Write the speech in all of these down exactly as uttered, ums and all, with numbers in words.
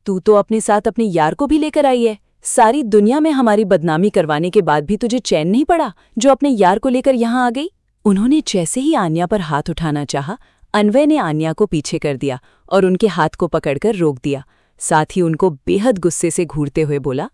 तू तो अपने साथ अपने यार को भी लेकर आई है। सारी दुनिया में हमारी बदनामी करवाने के बाद भी तुझे चैन नहीं पड़ा जो अपने यार को लेकर यहाँ आ गई। उन्होंने जैसे ही आन्या पर हाथ उठाना चाहा, अन्वय ने आन्या को पीछे कर दिया और उनके हाथ को पकड़कर रोक दिया। साथ ही उनको बेहद गुस्से से घूरते हुए बोला,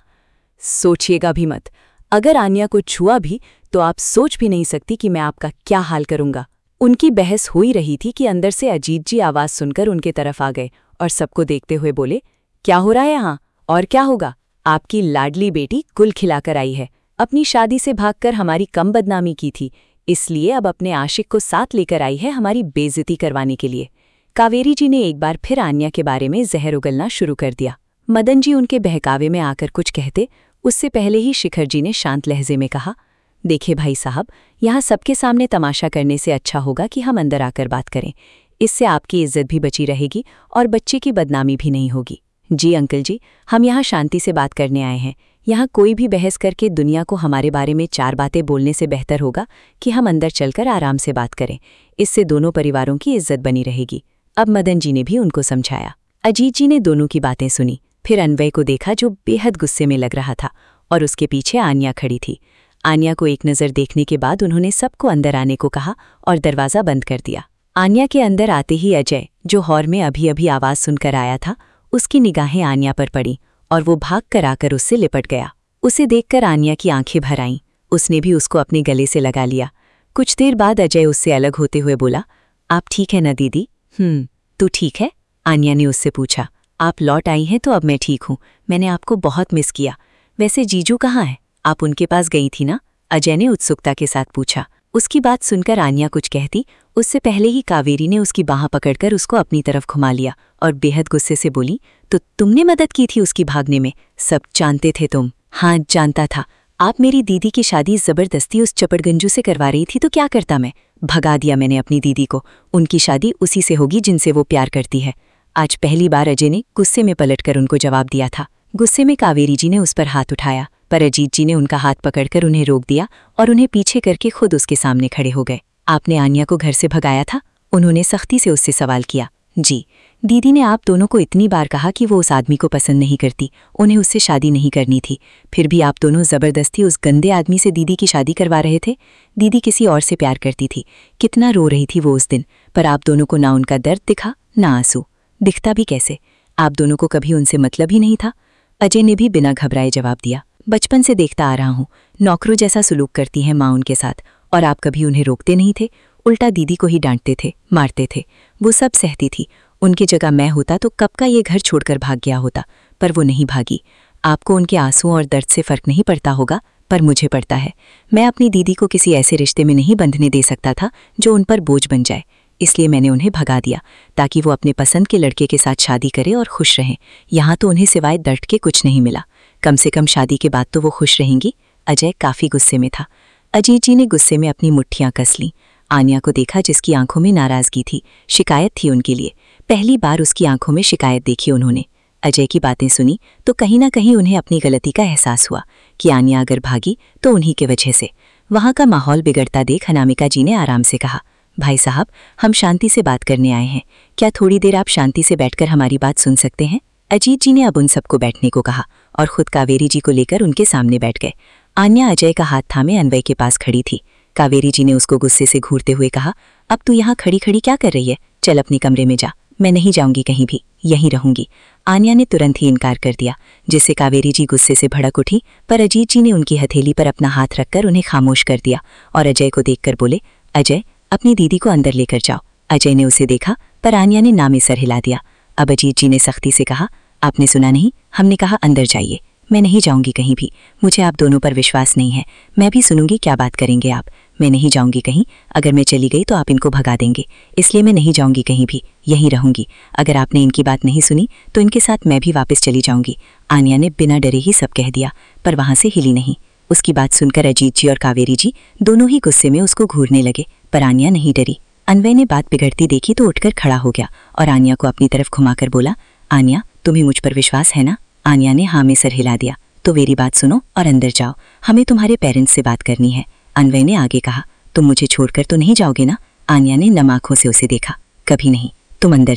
सोचिएगा भी मत। अगर आन्या को छुआ भी तो आप सोच भी नहीं सकती कि मैं आपका क्या हाल करूंगा। उनकी बहस हो ही रही थी कि अंदर से अजीत जी आवाज सुनकर उनके तरफ आ गए और सबको देखते हुए बोले, क्या हो रहा है यहाँ? और क्या होगा? आपकी लाडली बेटी कुल खिलाकर आई है। अपनी शादी से भागकर हमारी कम बदनामी की थी, इसलिए अब अपने आशिक को साथ लेकर आई है हमारी बेइज्जती करवाने के लिए। कावेरी जी ने एक बार फिर आन्या के बारे में जहर उगलना शुरू कर दिया। मदन जी उनके बहकावे में आकर कुछ कहते, उससे पहले ही शिखर जी ने शांत लहजे में कहा, देखिए भाई साहब, यहाँ सबके सामने तमाशा करने से अच्छा होगा कि हम अंदर आकर बात करें। इससे आपकी इज्जत भी बची रहेगी और बच्चे की बदनामी भी नहीं होगी। जी अंकल जी, हम यहाँ शांति से बात करने आए हैं। यहाँ कोई भी बहस करके दुनिया को हमारे बारे में चार बातें बोलने से बेहतर होगा कि हम अंदर चलकर आराम से बात करें। इससे दोनों परिवारों की इज्जत बनी रहेगी। अब मदन जी ने भी उनको समझाया। अजीत जी ने दोनों की बातें सुनी, फिर अन्वय को देखा जो बेहद गुस्से में लग रहा था और उसके पीछे आन्या खड़ी थी। आन्या को एक नज़र देखने के बाद उन्होंने सबको अंदर आने को कहा और दरवाज़ा बंद कर दिया। आन्या के अंदर आते ही अजय, जो हॉल में अभी अभी आवाज़ सुनकर आया था, उसकी निगाहें आन्या पर पड़ी और वो भाग कर आकर उससे लिपट गया। उसे देखकर आन्या की आंखें भर आईं। उसने भी उसको अपने गले से लगा लिया। कुछ देर बाद अजय उससे अलग होते हुए बोला, आप ठीक है ना दीदी? हम्म तू ठीक है? आन्या ने उससे पूछा। आप लौट आई हैं तो अब मैं ठीक हूँ। मैंने आपको बहुत मिस किया। वैसे जीजू कहाँ है? आप उनके पास गई थी ना? अजय ने उत्सुकता के साथ पूछा। उसकी बात सुनकर आन्या कुछ कहती, उससे पहले ही कावेरी ने उसकी बाह पकड़कर उसको अपनी तरफ घुमा लिया और बेहद गुस्से से बोली, तो तुमने मदद की थी उसकी भागने में? सब जानते थे तुम? हाँ जानता था। आप मेरी दीदी की शादी जबरदस्ती उस चपड़गंजू से करवा रही थी तो क्या करता मैं? भगा दिया मैंने अपनी दीदी को। उनकी शादी उसी से होगी जिनसे वो प्यार करती है। आज पहली बार अजय ने गुस्से में पलटकर उनको जवाब दिया था। गुस्से में कावेरी जी ने उस पर हाथ उठाया, पर अजीत जी ने उनका हाथ पकड़कर उन्हें रोक दिया और उन्हें पीछे करके खुद उसके सामने खड़े हो गए। आपने आन्या को घर से भगाया था? उन्होंने सख्ती से उससे सवाल किया। जी। दीदी ने आप दोनों को इतनी बार कहा कि वो उस आदमी को पसंद नहीं करती, उन्हें उससे शादी नहीं करनी थी, फिर भी आप दोनों जबरदस्ती उस गंदे आदमी से दीदी की शादी करवा रहे थे। दीदी किसी और से प्यार करती थी। कितना रो रही थी वो उस दिन, पर आप दोनों को ना उनका दर्द दिखा ना आंसू। दिखता भी कैसे? आप दोनों को कभी उनसे मतलब ही नहीं था। अजय ने भी बिना घबराए जवाब दिया। बचपन से देखता आ रहा हूँ, नौकरों जैसा सुलूक करती हैं माँ उनके साथ, और आप कभी उन्हें रोकते नहीं थे, उल्टा दीदी को ही डांटते थे, मारते थे। वो सब सहती थी। उनकी जगह मैं होता तो कब का ये घर छोड़कर भाग गया होता, पर वो नहीं भागी। आपको उनके आंसुओं और दर्द से फर्क नहीं पड़ता होगा, पर मुझे पड़ता है। मैं अपनी दीदी को किसी ऐसे रिश्ते में नहीं बंधने दे सकता था जो उन पर बोझ बन जाए, इसलिए मैंने उन्हें भगा दिया ताकि वो अपने पसंद के लड़के के साथ शादी करे और खुश रहें। यहाँ तो उन्हें सिवाय दर्द के कुछ नहीं मिला। कम से कम शादी के बाद तो वो खुश रहेंगी। अजय काफ़ी गुस्से में था। अजीत जी ने गुस्से में अपनी मुट्ठियाँ कस लीं। आन्या को देखा जिसकी आंखों में नाराज़गी थी, शिकायत थी उनके लिए। पहली बार उसकी आंखों में शिकायत देखी उन्होंने। अजय की बातें सुनी तो कहीं ना कहीं उन्हें अपनी गलती का एहसास हुआ कि आन्या अगर भागी तो उन्हीं के वजह से। वहाँ का माहौल बिगड़ता देख अनामिका जी ने आराम से कहा, भाई साहब, हम शांति से बात करने आए हैं, क्या थोड़ी देर आप शांति से बैठकर हमारी बात सुन सकते हैं? अजीत जी ने अब उन सबको बैठने को कहा और खुद कावेरी जी को लेकर उनके सामने बैठ गए। आन्या अजय का हाथ थामे अन्वय के पास खड़ी थी। कावेरी जी ने उसको गुस्से से घूरते हुए कहा, अब तू यहाँ खड़ी खड़ी क्या कर रही है? चल अपने कमरे में जा। मैं नहीं जाऊंगी कहीं भी, यहीं रहूंगी। आन्या ने तुरंत ही इनकार कर दिया, जिससे कावेरी जी गुस्से से भड़क उठी, पर अजीत जी ने उनकी हथेली पर अपना हाथ रखकर उन्हें खामोश कर दिया और अजय को देखकर बोले, अजय, अपनी दीदी को अंदर लेकर जाओ। अजय ने उसे देखा, पर आन्या ने ना में सर हिला दिया। अब अजीत जी ने सख्ती से कहा, आपने सुना नहीं? हमने कहा अंदर जाइए। मैं नहीं जाऊंगी कहीं भी। मुझे आप दोनों पर विश्वास नहीं है। मैं भी सुनूंगी क्या बात करेंगे आप। मैं नहीं जाऊंगी कहीं। अगर मैं चली गई तो आप इनको भगा देंगे, इसलिए मैं नहीं जाऊंगी कहीं भी, यहीं रहूंगी। अगर आपने इनकी बात नहीं सुनी तो इनके साथ मैं भी वापस चली जाऊंगी। आन्या ने बिना डरे ही सब कह दिया, पर वहां से हिली नहीं। उसकी बात सुनकर अजीत जी और कावेरी जी दोनों ही गुस्से में उसको घूरने लगे, पर आन्या नहीं डरी। अन्वय ने बात बिगड़ती देखी तो उठकर खड़ा हो गया और आन्या को अपनी तरफ घुमाकर बोला, आन्या, तुम्हें मुझ पर विश्वास है ना? आन्या ने हाँ में सर हिला दिया। तो मेरी बात सुनो और अंदर जाओ, हमें तुम्हारे पेरेंट्स से बात करनी है। अन्वय ने आगे कहा, तुम मुझे छोड़कर तो नहीं जाओगे ना? आन्या ने नम आंखों से उसे देखा, कभी नहीं, तुम अंदर जाओ।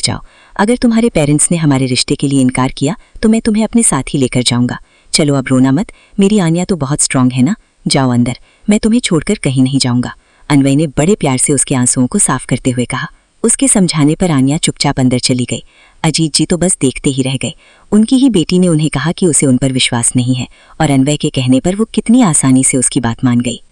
अगर तुम्हारे पेरेंट्स ने हमारे रिश्ते के लिए इनकार किया तो मैं तुम्हें अपने साथ ही लेकर जाऊंगा। चलो अब रोना मत, मेरी आन्या तो बहुत स्ट्रांग है ना, जाओ अंदर, मैं तुम्हें छोड़कर कहीं नहीं जाऊंगा। अन्वय ने बड़े प्यार से उसके आंसुओं को साफ करते हुए कहा। उसके समझाने पर आन्या चुपचाप अंदर चली गई। अजीत जी तो बस देखते ही रह गए। उनकी ही बेटी ने उन्हें कहा कि उसे उन पर विश्वास नहीं है और अन्वय के कहने पर वो कितनी आसानी से उसकी बात मान गई।